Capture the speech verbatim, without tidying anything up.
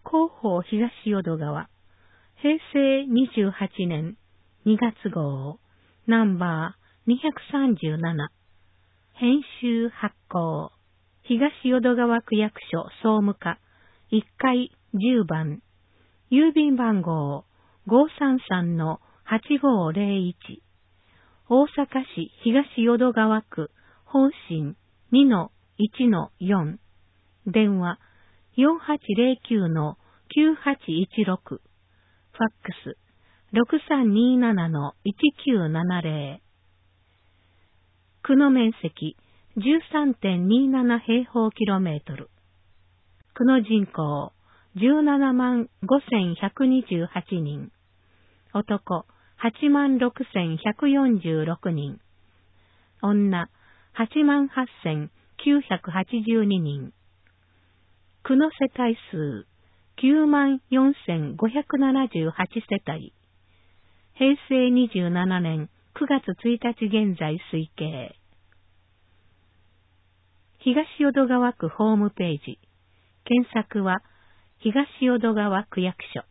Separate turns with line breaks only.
広報東淀川、へいせいにじゅうはちねんにがつ号、ナンバーにひゃくさんじゅうなな、編集発行、東淀川区役所総務課いっかいじゅうばん、郵便番号 ごーさんさんのはちごーぜろいち、大阪市東淀川区本心 にのいちのよん、電話 よんはちぜろきゅうのきゅうはちいちろく、ファックス ろくさんにーななのいちきゅうななぜろ。区の面積 じゅうさんてんにーなな 平方キロメートル。区の人口じゅうななまんごせんひゃくにじゅうはちにん。男はちまんろくせんひゃくよんじゅうろくにん。女はちまんはっせんきゅうひゃくはちじゅうににん。区の世帯数きゅうまんよんせんごひゃくななじゅうはち世帯。へいせいにじゅうななねんくがつついたち現在推計。東淀川区ホームページ。検索は東淀川区役所。